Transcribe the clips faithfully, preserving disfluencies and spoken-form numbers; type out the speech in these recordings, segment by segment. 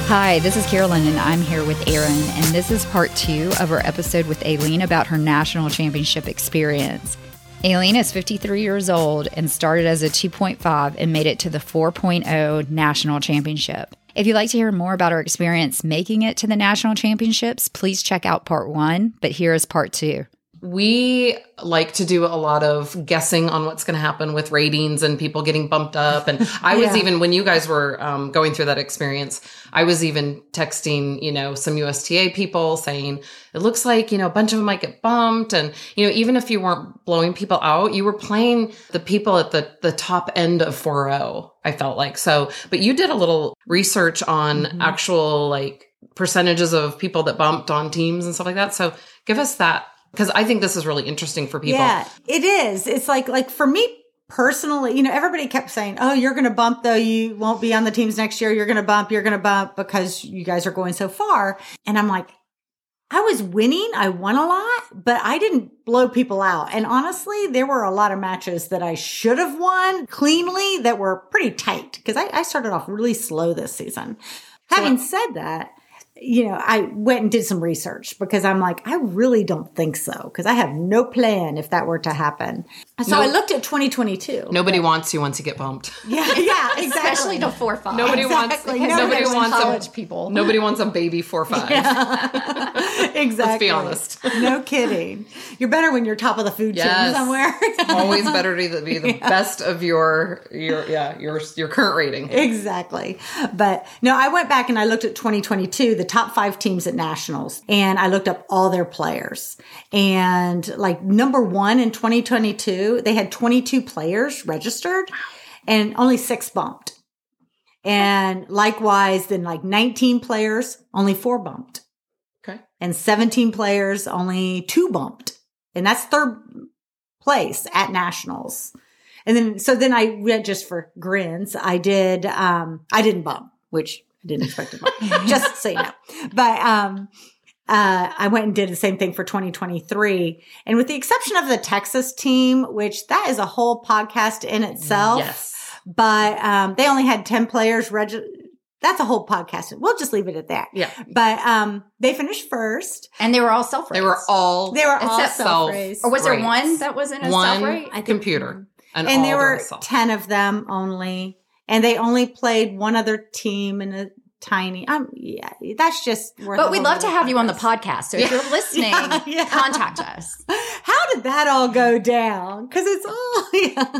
Hi, this is Carolyn, and I'm here with Erin, and this is part two of our episode with Aileen about her national championship experience. Aileen is fifty-three years old and started as a two point five and made it to the four point oh national championship. If you'd like to hear more about her experience making it to the national championships, please check out part one, but here is part two. We like to do a lot of guessing on what's going to happen with ratings and people getting bumped up. And I was Yeah. even, when you guys were um, going through that experience, I was even texting, you know, some U S T A people saying, it looks like, you know, a bunch of them might get bumped. And, you know, even if you weren't blowing people out, you were playing the people at the, the top end of four oh, I felt like. So, but you did a little research on Mhm. actual like percentages of people that bumped on teams and stuff like that. So give us that. Because I think this is really interesting for people. Yeah, it is. It's like, like for me personally, you know, everybody kept saying, oh, you're going to bump though. You won't be on the teams next year. You're going to bump. You're going to bump because you guys are going so far. And I'm like, I was winning. I won a lot, but I didn't blow people out. And honestly, there were a lot of matches that I should have won cleanly that were pretty tight because I, I started off really slow this season. So Having what- said that, you know, I went and did some research because I'm like, I really don't think so because I have no plan if that were to happen. So No- I looked at twenty twenty-two. Nobody wants you once you get bumped. Yeah, yeah, exactly. Especially the four five. Nobody Exactly. wants. No, Nobody there's wants college a people. Nobody wants a baby four five. Exactly. Let's be honest. No kidding. You're better when you're top of the food chain Yes. somewhere. Always better to be the best of your your yeah your your current rating. Exactly. But no, I went back and I looked at twenty twenty-two, the top five teams at nationals, and I looked up all their players. And like number one in twenty twenty-two, they had twenty-two players registered and only six bumped. And likewise, then like nineteen players, only four bumped. Okay. And seventeen players, only two bumped. And that's third place at nationals. And then, so then I read just for grins, I did, um, I didn't bump, which I didn't expect to bump, just so you know. But, um, uh, I went and did the same thing for twenty twenty-three. And with the exception of the Texas team, which that is a whole podcast in itself. Yes. But, um, they only had ten players registered. That's a whole podcast. We'll just leave it at that. Yeah. But, um, they finished first. And they were all self They were all They were all Except self-raised. Or was there rates. one that wasn't a one self rate? I think- computer and, And all there the were rest self. ten of them only. And they only played one other team in a tiny, um, yeah, that's just worth a But we'd whole love to other have you on the podcast. podcast. So if you're listening, Yeah, yeah. contact us. How did that all go down? Cause it's all, yeah.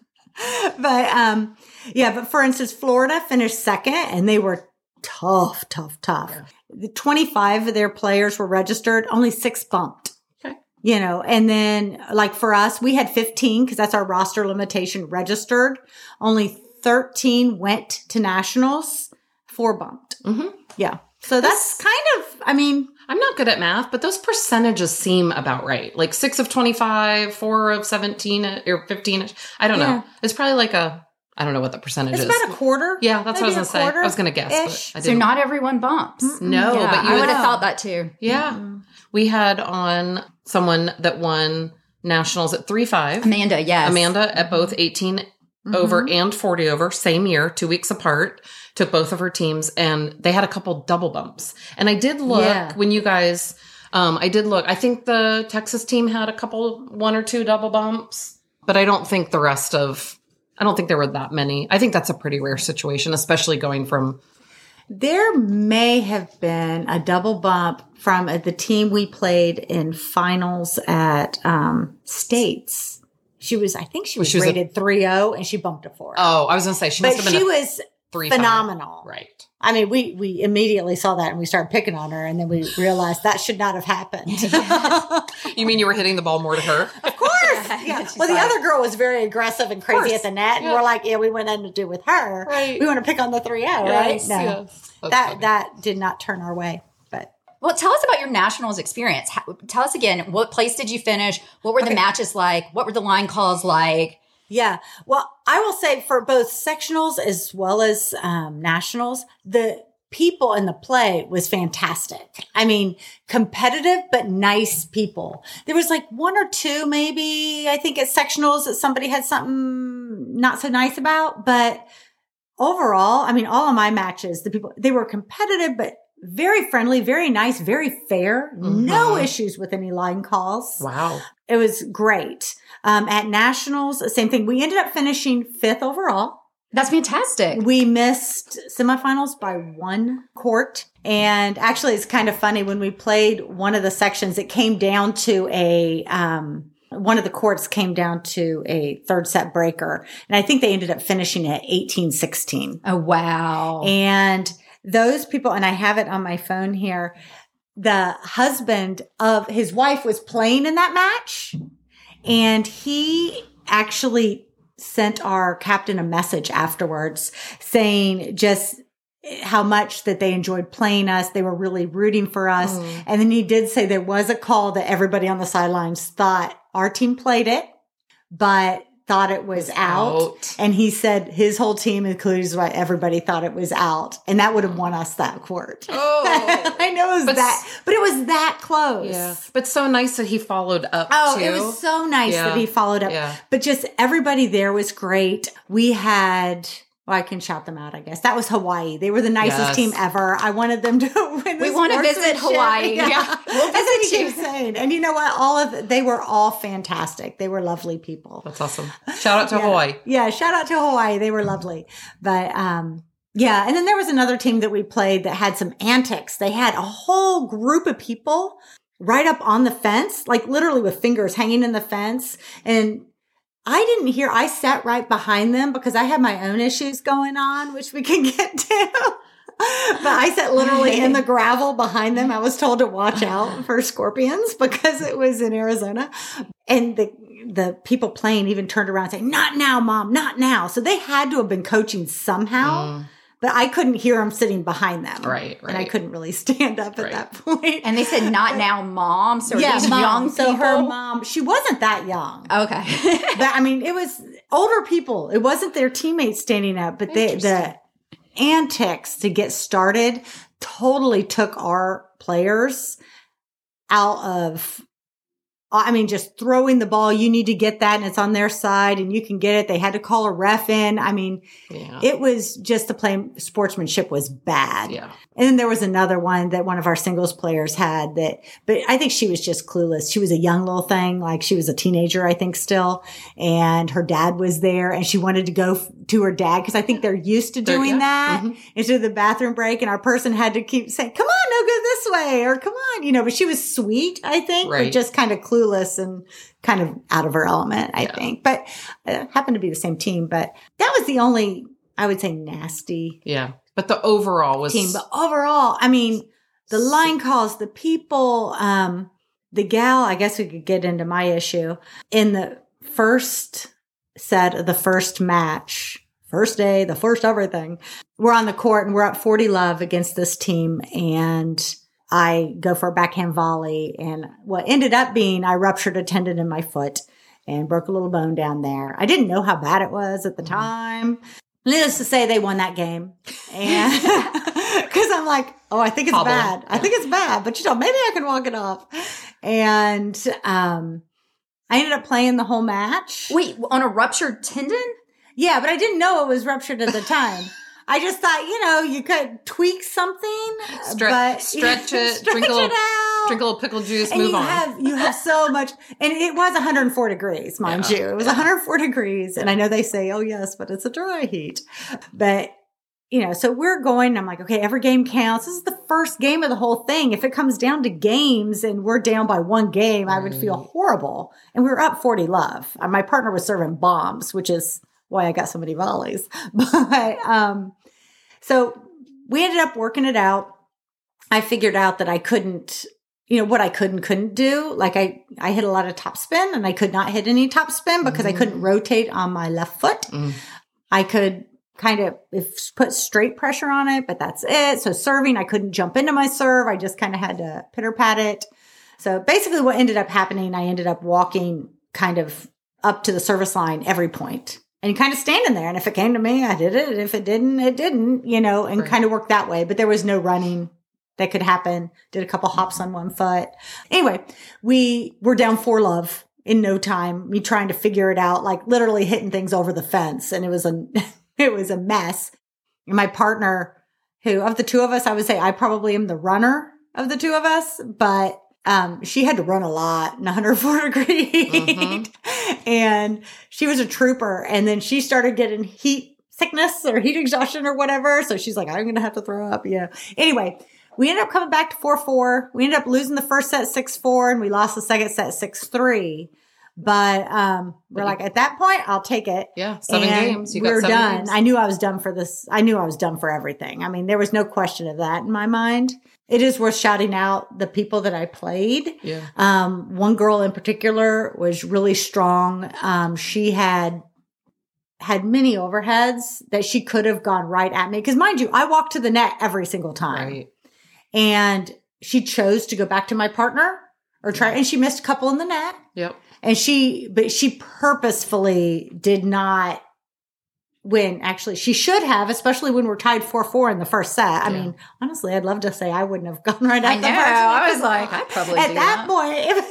But, um, yeah, but for instance, Florida finished second and they were tough, tough, tough. The twenty-five of their players were registered, only six bumped. Okay. You know, and then like for us, we had fifteen because that's our roster limitation registered. Only thirteen went to nationals, four bumped. Mm-hmm. Yeah. So that's, That's- kind of, I mean, I'm not good at math, but those percentages seem about right. Like six of twenty-five, four of seventeen or fifteen. I don't Yeah. know. It's probably like a, I don't know what the percentage it's is. about a quarter. Yeah, that's maybe what I was a going to say. I was quarter going to guess, ish. but I So didn't. not everyone bumps. no, Yeah, but you I would would have know. thought that too. Yeah. Mm-mm. We had on someone that won nationals at three five. Amanda, yes. Amanda at both eighteen over and forty over, same year, two weeks apart, took both of her teams, and they had a couple double bumps. And I did look Yeah. when you guys, um, I did look. I think the Texas team had a couple, one or two double bumps, but I don't think the rest of, I don't think there were that many. I think that's a pretty rare situation, especially going from, There may have been a double bump from uh, the team we played in finals at um, States. She was, I think she was, She was a- rated three oh and she bumped a four. oh, I was going to say, she but must have been she a was three phenomenal. Right. I mean, we, we immediately saw that and we started picking on her and then we realized that should not have happened. You mean you were hitting the ball more to her? Of course. Yeah. She's Well, the like- other girl was very aggressive and crazy course. at the net. And Yeah. we're like, yeah, we want nothing to do with her. Right. We want to pick on the three oh, right? Yes, No. yes. That's That, funny. that did not turn our way. But Well, tell us about your nationals experience. How, tell us again, what place did you finish? What were the Okay. matches like? What were the line calls like? yeah. Well, I will say for both sectionals as well as um, nationals, the people in the play was fantastic. I mean, competitive, but nice people. There was like one or two, maybe, I think at sectionals that somebody had something not so nice about, but overall, I mean, all of my matches, the people, they were competitive, but very friendly, very nice, very fair. Mm-hmm. No issues with any line calls. Wow. It was great. Um, at nationals, same thing. We ended up finishing fifth overall. That's fantastic. We missed semifinals by one court. And actually, it's kind of funny. When we played one of the sections, it came down to a, um, one of the courts came down to a third set breaker. And I think they ended up finishing at eighteen sixteen. Oh, wow. And those people, and I have it on my phone here, the husband of his wife was playing in that match. And he actually sent our captain a message afterwards saying just how much that they enjoyed playing us. They were really rooting for us. Mm. And then he did say there was a call that everybody on the sidelines thought our team played it, but thought it was out. out. And he said his whole team, including his wife, everybody thought it was out. And that would have won us that court. Oh. I know it was but, that, but it was that close. Yeah. But so nice that he followed up Oh, too. it was so nice yeah. that he followed up. Yeah. But just everybody there was great. We had... Well, I can shout them out, I guess. That was Hawaii. They were the nicest yes. team ever. I wanted them to win. We want to visit Hawaii. Yeah. yeah. We'll That's what visit he you. keeps saying. And you know what? All of they were all fantastic. They were lovely people. That's awesome. Shout out to yeah. Hawaii. Yeah, shout out to Hawaii. They were lovely. But um yeah, and then there was another team that we played that had some antics. They had a whole group of people right up on the fence, like literally with fingers hanging in the fence. And I didn't hear, I sat right behind them because I had my own issues going on, which we can get to. But I sat literally in the gravel behind them. I was told to watch out for scorpions because it was in Arizona. And the the people playing even turned around and said, "Not now, Mom, not now." So they had to have been coaching somehow. Mm. But I couldn't hear them sitting behind them. Right, right. And I couldn't really stand up right. at that point. And they said, "Not now, Mom." So yeah, these mom. young so people. her mom, she wasn't that young. Okay. But I mean, it was older people. It wasn't their teammates standing up, but they, the antics to get started totally took our players out of, I mean, just throwing the ball. You need to get that and it's on their side and you can get it. They had to call a ref in. I mean, yeah. it was just the play sportsmanship was bad. Yeah. And then there was another one that one of our singles players had that, but I think she was just clueless. She was a young little thing. Like she was a teenager, I think still. And her dad was there and she wanted to go f- to her dad because I think they're used to doing yeah. that mm-hmm. into the bathroom break. And our person had to keep saying, "Come on, no, go this way," or "Come on," you know, but she was sweet, I think, right. but just kind of clueless and kind of out of her element, I yeah. think. But it happened to be the same team. But that was the only, I would say, nasty. Yeah. But the overall was team. But overall, I mean, the line calls, the people, um, the gal, I guess we could get into my issue. In the first set of the first match, first day, the first everything, we're on the court and we're up forty love against this team. And I go for a backhand volley. And what ended up being, I ruptured a tendon in my foot and broke a little bone down there. I didn't know how bad it was at the time. Needless to say, they won that game. And because I'm like, oh, I think it's Hobbling. bad. I think it's bad, but you know, maybe I can walk it off. And um, I ended up playing the whole match. Wait, on a ruptured tendon? Yeah, but I didn't know it was ruptured at the time. I just thought, you know, you could tweak something, Stre- but stretch it, stretch drink a little, it out. drink a little pickle juice, And move you on. have you have so much, and it was one hundred four degrees, mind Yeah. you. It was one hundred four degrees, and I know they say, "Oh yes, but it's a dry heat." But you know, so we're going. I'm like, okay, every game counts. This is the first game of the whole thing. If it comes down to games and we're down by one game, I would feel horrible. And we were up forty love. Uh, My partner was serving bombs, which is why I got so many volleys. But um, so we ended up working it out. I figured out that I couldn't. You know, what I could and couldn't do. Like I, I hit a lot of top spin and I could not hit any top spin because mm. I couldn't rotate on my left foot. Mm. I could kind of if put straight pressure on it, but that's it. So serving, I couldn't jump into my serve. I just kind of had to pitter pat it. So basically what ended up happening, I ended up walking kind of up to the service line every point and kind of standing there. And if it came to me, I did it. And if it didn't, it didn't, you know, and right. kind of worked that way. But there was no running that could happen. Did a couple hops on one foot. Anyway, we were down four love in no time. Me trying to figure it out, like literally hitting things over the fence. And it was a, it was a mess. my partner, who of the two of us, I would say I probably am the runner of the two of us, but um, she had to run a lot in one hundred four degree heat. Mm-hmm. And she was a trooper. And then she started getting heat sickness or heat exhaustion or whatever. So she's like, I'm going to have to throw up. You know. Anyway, we ended up coming back to four four. We ended up losing the first set six four, and we lost the second set six three. But um, we're like, at that point, I'll take it. Yeah, seven and games. You we got were seven done. games. I knew I was done for this. I knew I was done for everything. I mean, there was no question of that in my mind. It is worth shouting out the people that I played. Yeah. Um, one girl in particular was really strong. Um, she had had many overheads that she could have gone right at me. Because mind you, I walked to the net every single time. Right. And she chose to go back to my partner or try, and she missed a couple in the net. Yep. And she, but she purposefully did not win. Actually, she should have, especially when we're tied four four in the first set. I Yeah. mean, honestly, I'd love to say I wouldn't have gone right I at the know. first. I was like, I probably at do that that. point, if,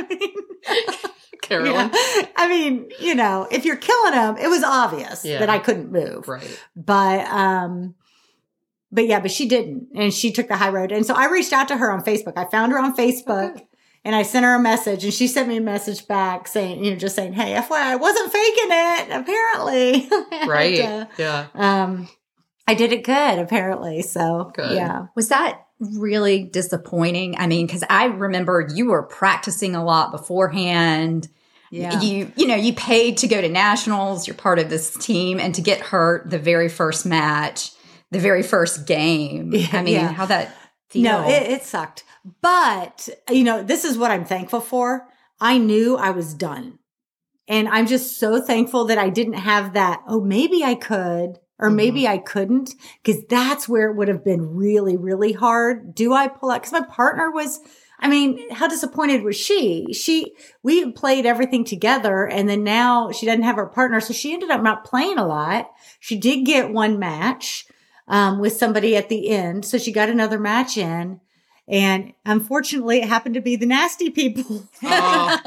I mean, Carolyn. yeah. I mean, you know, if you're killing them, it was obvious Yeah. that I couldn't move. Right. But, um, but yeah, but she didn't. And she took the high road. And so I reached out to her on Facebook. I found her on Facebook. Okay. And I sent her a message, and she sent me a message back saying, you know, just saying, hey, F Y I, I wasn't faking it, apparently. Right. And, uh, Yeah. um, I did it good, apparently. So, Good. yeah. Was that really disappointing? I mean, because I remember you were practicing a lot beforehand. Yeah. You, you know, you paid to go to nationals. You're part of this team, and to get hurt the very first match, the very first game. Yeah, I mean, yeah. how that feel? No, it, it sucked. But, you know, this is what I'm thankful for. I knew I was done. And I'm just so thankful that I didn't have that, oh, maybe I could, or Mhm. maybe I couldn't, because that's where it would have been really, really hard. Do I pull out? Because my partner was, I mean, how disappointed was she? She, we had played everything together, and then now she doesn't have her partner. So she ended up not playing a lot. She did get one match um, with somebody at the end. So she got another match in. And unfortunately, it happened to be the nasty people. Oh.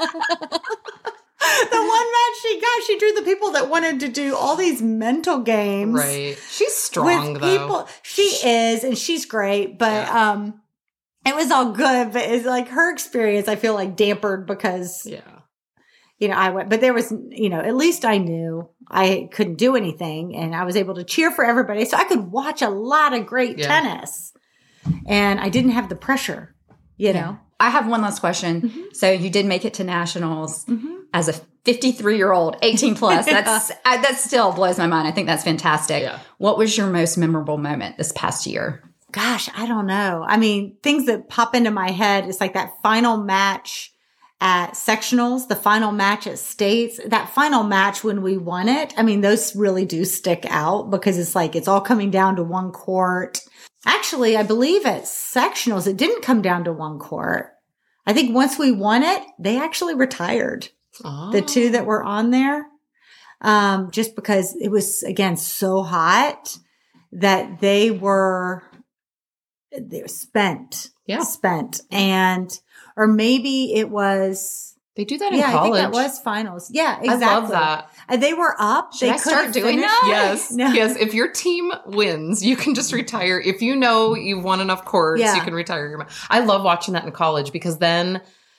The one match she got, she drew the people that wanted to do all these mental games. Right. She's strong, With though. people. She is, and she's great, but, Yeah. um, it was all good, but it's like her experience, I feel like dampered because, Yeah. you know, I went, but there was, you know, at least I knew I couldn't do anything, and I was able to cheer for everybody. So I could watch a lot of great Yeah. tennis, and I didn't have the pressure, you know? I have one last question. Mm-hmm. So you did make it to nationals as a fifty-three year old, eighteen plus. That's I, that still blows my mind. I think that's fantastic. Yeah. What was your most memorable moment this past year? Gosh, I don't know. I mean, things that pop into my head is like that final match at sectionals, the final match at states, that final match when we won it. I mean, those really do stick out because it's like, it's all coming down to one court. Actually, I believe at sectionals, it didn't come down to one court. I think once we won it, they actually retired. Oh. The two that were on there, um, just because it was, again, so hot that they were, they were spent, Yeah. spent. And, or maybe it was, They do that in yeah, college. I think that was finals. Yeah, exactly. I love that. And they were up. Should they I start couldn't doing finish. that? Yes. No. Yes. If your team wins, you can just retire. If you know you've won enough courts, Yeah. you can retire your match. I love watching that in college because then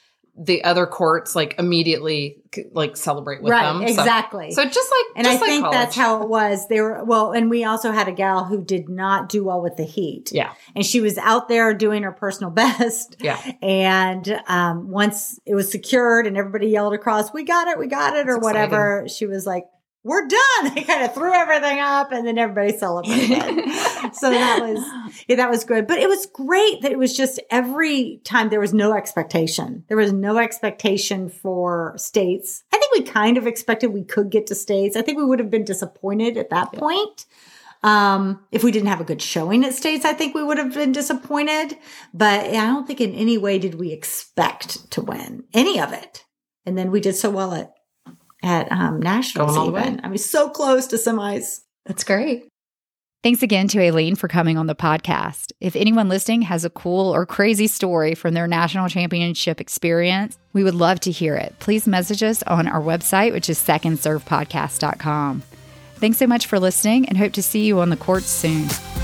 the other courts like immediately like celebrate with Right, them. So- exactly. So, just like, And I just like think college. that's how it was. They were, well, and we also had a gal who did not do well with the heat. Yeah. And she was out there doing her personal best. Yeah. And um, once it was secured and everybody yelled across, we got it, we got it, or That's whatever, she was like, we're done. They kind of threw everything up and then everybody celebrated. So that was, yeah, that was good. But it was great that it was just every time there was no expectation. There was no expectation for states. I think we kind of expected we could get to states. I think we would have been disappointed at that Yeah. point. Um, if we didn't have a good showing at states, I think we would have been disappointed. But I don't think in any way did we expect to win any of it. And then we did so well at at um, nationals. Going all the Even. way. I mean, so close to semis. That's great. Thanks again to Aileen for coming on the podcast. If anyone listening has a cool or crazy story from their national championship experience, we would love to hear it. Please message us on our website, which is second serve podcast dot com. Thanks so much for listening and hope to see you on the courts soon.